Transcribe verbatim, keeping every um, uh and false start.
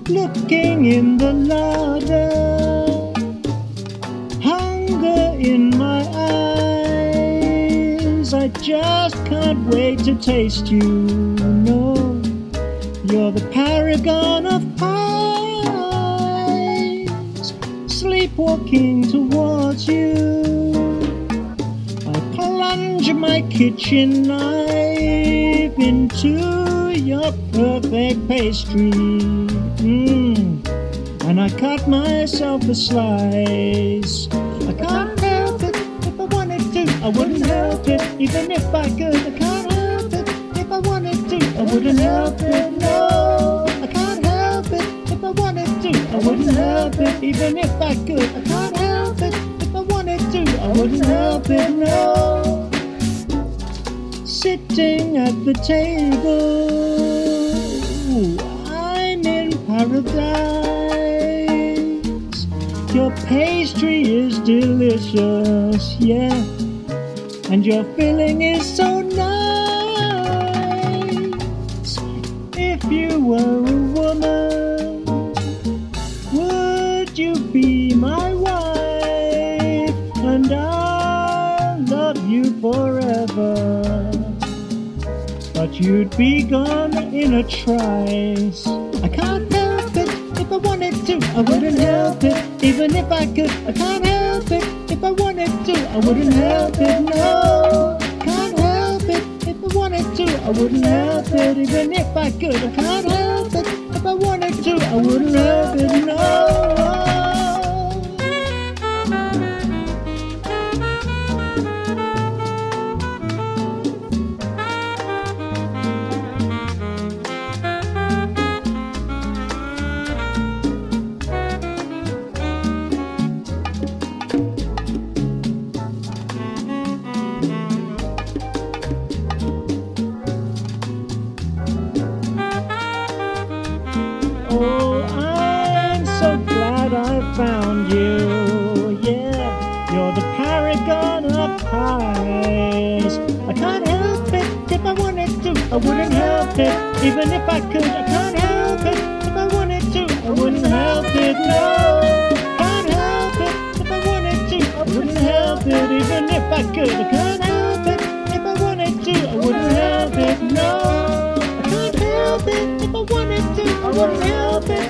looking in the larder, hunger in my eyes. I just can't wait to taste you. No, you're the paragon of pies, sleepwalking towards you. I plunge my kitchen knife into your perfect pastry, mm. and I cut myself a slice. I can't help it if I wanted to, I wouldn't help it even if I could. I can't help it if I wanted to, I wouldn't help it, no. I can't help it if I wanted to, I wouldn't help it even if I could. I can't help it if I wanted to, I wouldn't help it, no. Sitting at the table, I'm in paradise. Your pastry is delicious, yeah, and your filling is so nice. If you were a woman, would you be my wife? And I'll love you forever. But you'd be gone in a trice. I can't help it if I wanted to, I wouldn't help it even if I could. I can't help it if I wanted to, I wouldn't help it, no. Can't help it if I wanted to, I wouldn't help it even if I could. I can't help it if I wanted to, I wouldn't help it, no. Oh, I'm so glad I found you, yeah, you're the paragon of pies. I can't help it if I wanted to, I wouldn't help it even if I could. I can't help it if I wanted to, I wouldn't help it, no. Can't help it if I wanted to, I wouldn't help it even if I could. I can't help it if I wanted to, I wouldn't help it, no. I can't help it if I wanted to, I wouldn't help it